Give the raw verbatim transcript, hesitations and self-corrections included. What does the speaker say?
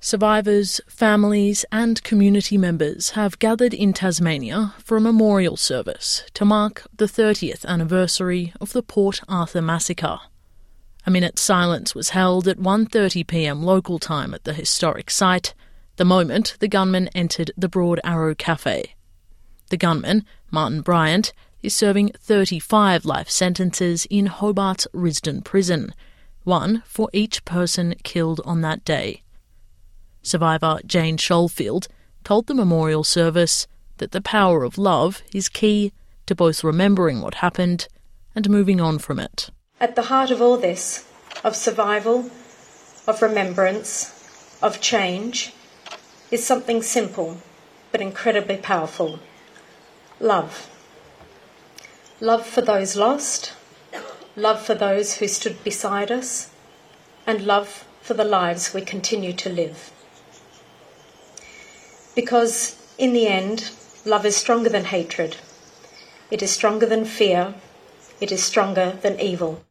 Survivors, families and community members have gathered in Tasmania for a memorial service to mark the thirtieth anniversary of the Port Arthur massacre. A minute's silence was held at one thirty p m local time at the historic site, the moment the gunman entered the Broad Arrow Cafe. The gunman, Martin Bryant, is serving thirty-five life sentences in Hobart's Risdon prison, one for each person killed on that day. Survivor Jane Schofield told the memorial service that the power of love is key to both remembering what happened and moving on from it. At the heart of all this, of survival, of remembrance, of change, is something simple but incredibly powerful. Love. Love for those lost, love for those who stood beside us, and love for the lives we continue to live. Because, in the end, love is stronger than hatred. It is stronger than fear. It is stronger than evil.